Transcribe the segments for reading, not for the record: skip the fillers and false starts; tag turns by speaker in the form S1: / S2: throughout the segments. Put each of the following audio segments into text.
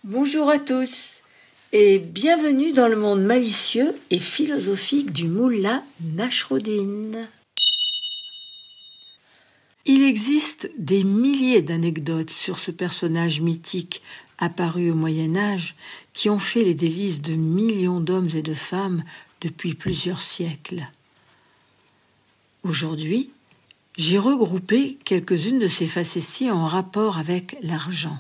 S1: Bonjour à tous et bienvenue dans le monde malicieux et philosophique du moullah Nasruddin. Il existe des milliers d'anecdotes sur ce personnage mythique apparu au Moyen-Âge qui ont fait les délices de millions d'hommes et de femmes depuis plusieurs siècles. Aujourd'hui, j'ai regroupé quelques-unes de ces facéties en rapport avec l'argent.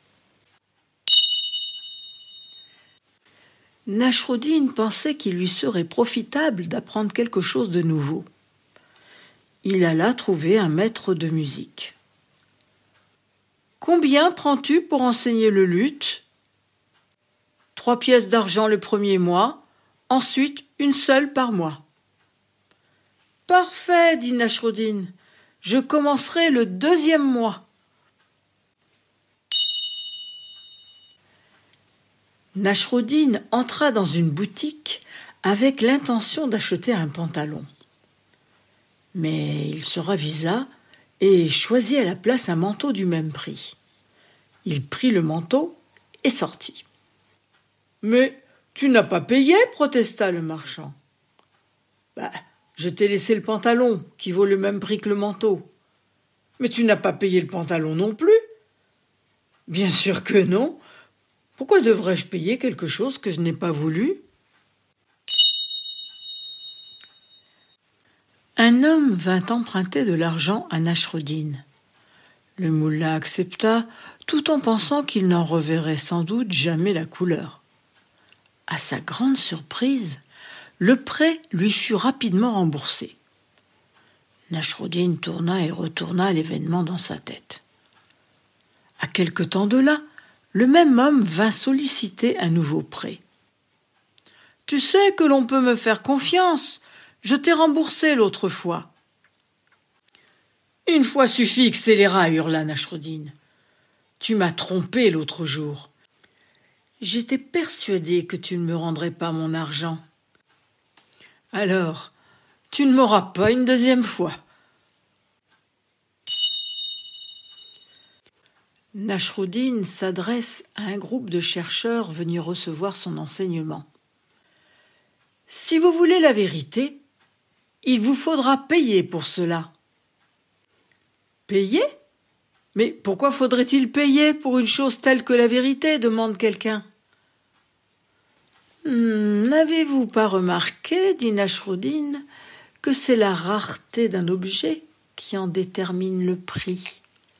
S1: Nasruddin pensait qu'il lui serait profitable d'apprendre quelque chose de nouveau. Il alla trouver un maître de musique. « Combien prends-tu pour enseigner le luth ?»« 3 pièces d'argent le premier mois, ensuite une seule par mois. »« Parfait, dit Nasruddin, je commencerai le 2e mois. » Nasruddin entra dans une boutique avec l'intention d'acheter un pantalon. Mais il se ravisa et choisit à la place un manteau du même prix. Il prit le manteau et sortit. « Mais tu n'as pas payé » protesta le marchand. « Je t'ai laissé le pantalon qui vaut le même prix que le manteau. Mais tu n'as pas payé le pantalon non plus. »« Bien sûr que non. Pourquoi devrais-je payer quelque chose que je n'ai pas voulu ?» Un homme vint emprunter de l'argent à Nasruddin. Le moullah accepta, tout en pensant qu'il n'en reverrait sans doute jamais la couleur. À sa grande surprise, le prêt lui fut rapidement remboursé. Nasruddin tourna et retourna l'événement dans sa tête. À quelque temps de là, le même homme vint solliciter un nouveau prêt. « Tu sais que l'on peut me faire confiance. Je t'ai remboursé l'autre fois. »« Une fois suffit, scélérat, hurla Nasruddin. Tu m'as trompé l'autre jour. J'étais persuadé que tu ne me rendrais pas mon argent. Alors, tu ne m'auras pas une 2e fois. » Nasruddin s'adresse à un groupe de chercheurs venus recevoir son enseignement. « Si vous voulez la vérité, il vous faudra payer pour cela. »« Payer ? Mais pourquoi faudrait-il payer pour une chose telle que la vérité ?» demande quelqu'un. « N'avez-vous pas remarqué, dit Nasruddin, que c'est la rareté d'un objet qui en détermine le prix ?»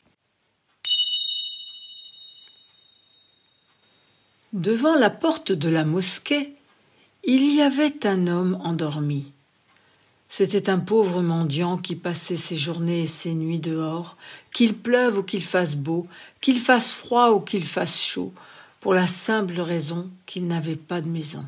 S1: Devant la porte de la mosquée, il y avait un homme endormi. C'était un pauvre mendiant qui passait ses journées et ses nuits dehors, qu'il pleuve ou qu'il fasse beau, qu'il fasse froid ou qu'il fasse chaud, pour la simple raison qu'il n'avait pas de maison.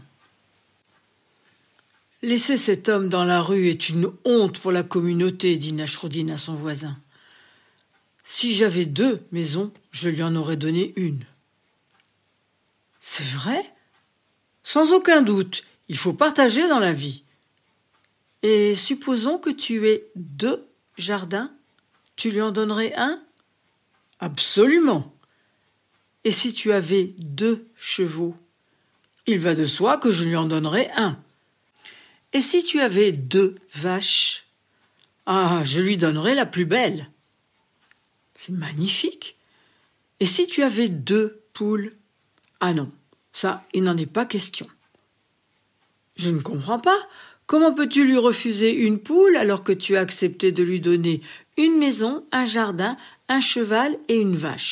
S1: « Laisser cet homme dans la rue est une honte pour la communauté, dit Nasruddin à son voisin. Si j'avais 2 maisons, je lui en aurais donné une. » C'est vrai ? Sans aucun doute, il faut partager dans la vie. Et supposons que tu aies 2 jardins, tu lui en donnerais un ? Absolument. Et si tu avais 2 chevaux, il va de soi que je lui en donnerais un. Et si tu avais 2 vaches, je lui donnerais la plus belle. C'est magnifique. Et si tu avais 2 poules, non, ça, il n'en est pas question. Je ne comprends pas. Comment peux-tu lui refuser une poule alors que tu as accepté de lui donner une maison, un jardin, un cheval et une vache ?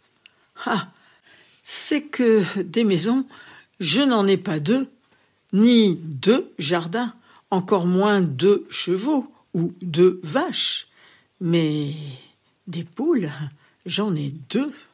S1: C'est que des maisons, je n'en ai pas 2, ni 2 jardins, encore moins 2 chevaux ou 2 vaches. Mais des poules, j'en ai 2.